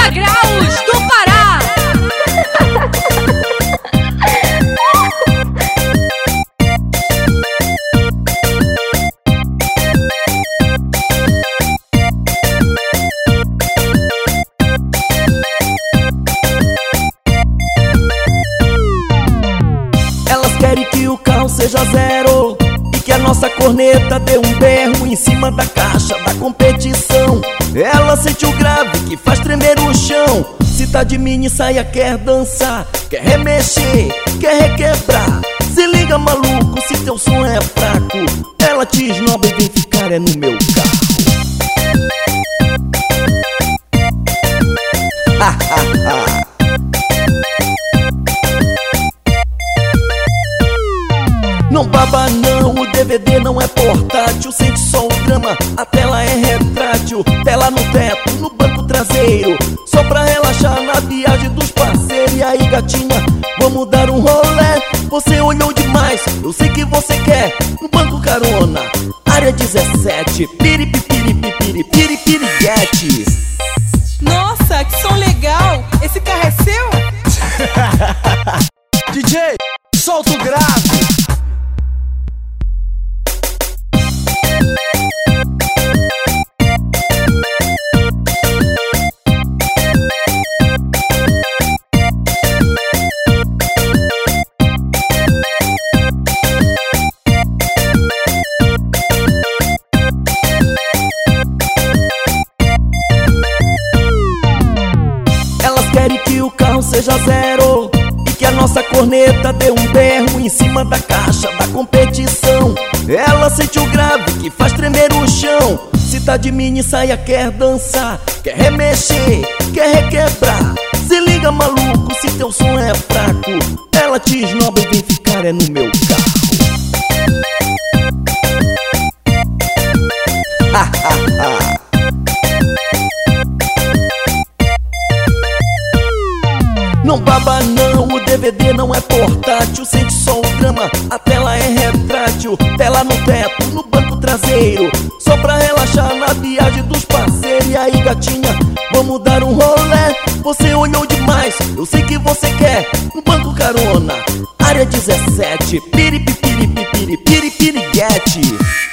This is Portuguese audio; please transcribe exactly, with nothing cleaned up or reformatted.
graus do Pará. Elas querem que o carro seja zero e que a nossa corneta dê um berro em cima da caixa da competição. Ela sente o grave que faz tremer o chão. Se tá de mini saia quer dançar, quer remexer, quer requebrar. Se liga maluco, se teu som é fraco, ela te esnoba e vem ficar é no meu carro. Não baba não, o D V D não é portátil. Sente só o drama, a tela é retrátil. Tela no teto, no banco traseiro, só pra relaxar na viagem dos parceiros. E aí gatinha, vamos dar um rolé. Você olhou demais, eu sei que você quer um banco carona. Área dezessete, piripipiripipiripiripiriguete. Nossa, que som legal! Esse carro é seu? D J, solta o grave. Querem que o carro seja zero e que a nossa corneta dê um berro em cima da caixa da competição. Ela sente o grave que faz tremer o chão. Se tá de mini saia quer dançar, quer remexer, quer requebrar. Se liga maluco, se teu som é fraco, ela te esnoba e vem ficar é no meu carro. Não baba não, o D V D não é portátil. Sente só o drama, a tela é retrátil. Tela no teto, no banco traseiro, só pra relaxar na viagem dos parceiros. E aí gatinha, vamos dar um rolé. Você olhou demais, eu sei que você quer um banco carona. Área dezessete, piripipiripipiripiripiriguete.